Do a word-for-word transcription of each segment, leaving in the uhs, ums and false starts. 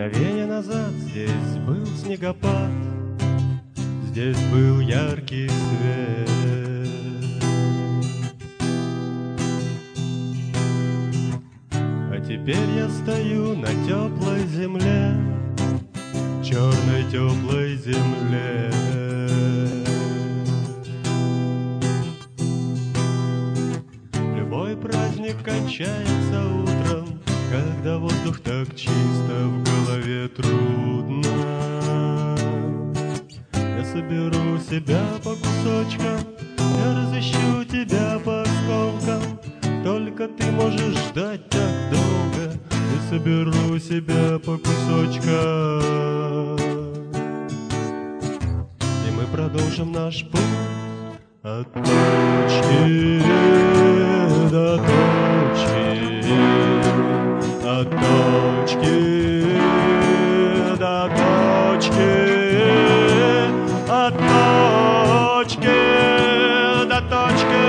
Мгновение назад здесь был снегопад, здесь был яркий свет. А теперь я стою на теплой земле, черной теплой земле. Любой праздник кончается утром, когда воздух так чисто, в голове трудно. Я соберу себя по кусочкам, я разыщу тебя по осколкам. Только ты можешь ждать так долго, я соберу себя по кусочкам. И мы продолжим наш путь от точки до точки, от точки до точки, от точки до точки,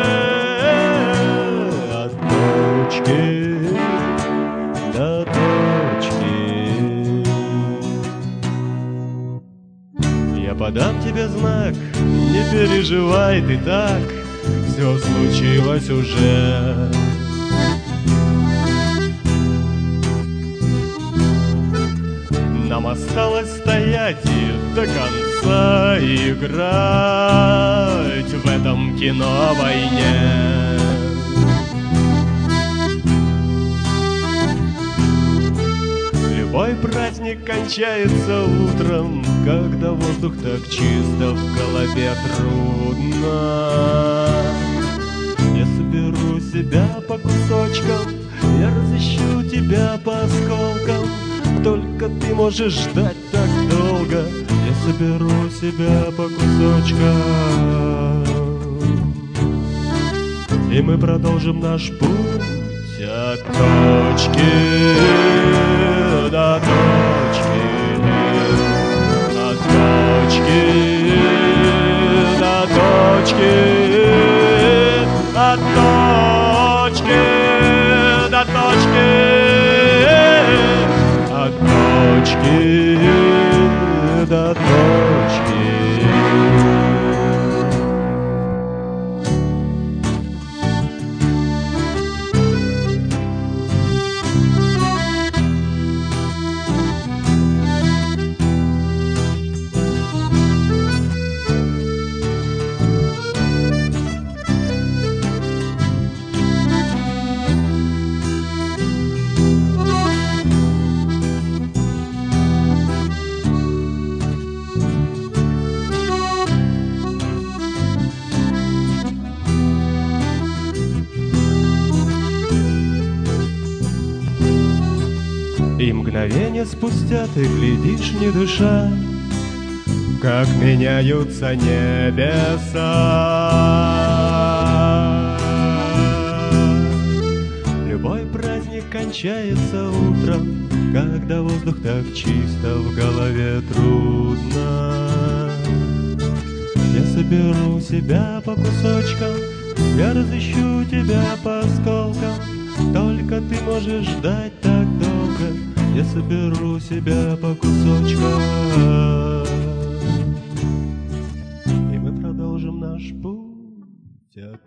от точки до точки. Я подам тебе знак, не переживай ты так, все случилось уже. Нам осталось стоять и до конца играть в этом кино о войне. Любой праздник кончается утром, когда воздух так чисто, в голове трудно. Я соберу себя по кусочкам, я разыщу тебя по осколкам. Только ты можешь ждать так долго, я соберу себя по кусочкам. И мы продолжим наш путь от точки до точки, от точки до точки, от точки до точки, от точки до точки. И мгновение спустя ты глядишь, не дыша, как меняются небеса. Любой праздник кончается утром, когда воздух так чисто, в голове трудно. Я соберу себя по кусочкам, я разыщу тебя по осколкам. Только ты можешь ждать так долго, я соберу себя по кусочкам. И мы продолжим наш путь от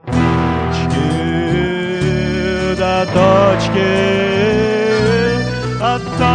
точки до точки, от